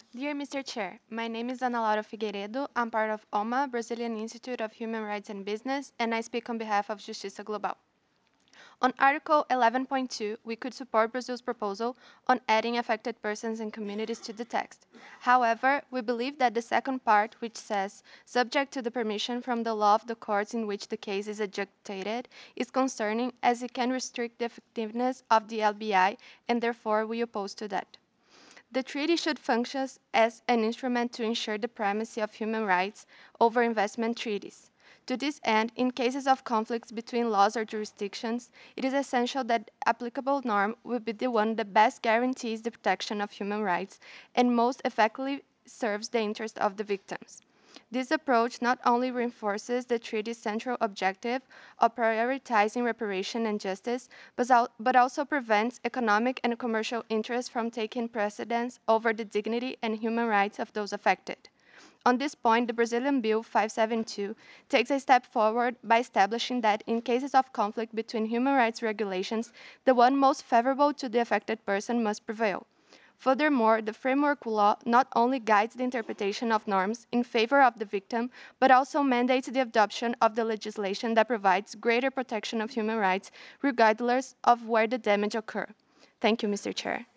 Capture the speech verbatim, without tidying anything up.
Dear mister Chair, my name is Ana Laura Figueiredo. I'm part of O M A, Brazilian Institute of Human Rights and Business, and I speak on behalf of Justiça Global. On Article eleven point two, we could support Brazil's proposal on adding affected persons and communities to the text. However, we believe that the second part, which says, subject to the permission from the law of the courts in which the case is adjudicated, is concerning as it can restrict the effectiveness of the L B I, and therefore we oppose to that. The treaty should function as an instrument to ensure the primacy of human rights over investment treaties. To this end, in cases of conflicts between laws or jurisdictions, it is essential that applicable norm will be the one that best guarantees the protection of human rights and most effectively serves the interest of the victims. This approach not only reinforces the treaty's central objective of prioritizing reparation and justice, but al- but also prevents economic and commercial interests from taking precedence over the dignity and human rights of those affected. On this point, the Brazilian Bill five seventy-two takes a step forward by establishing that in cases of conflict between human rights regulations, the one most favorable to the affected person must prevail. Furthermore, the framework law not only guides the interpretation of norms in favor of the victim, but also mandates the adoption of the legislation that provides greater protection of human rights regardless of where the damage occurs. Thank you, mister Chair.